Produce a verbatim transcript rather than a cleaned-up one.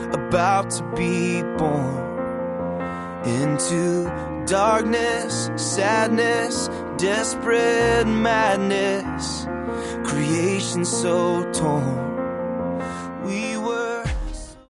about to be born into darkness, sadness, desperate madness. Creation so torn,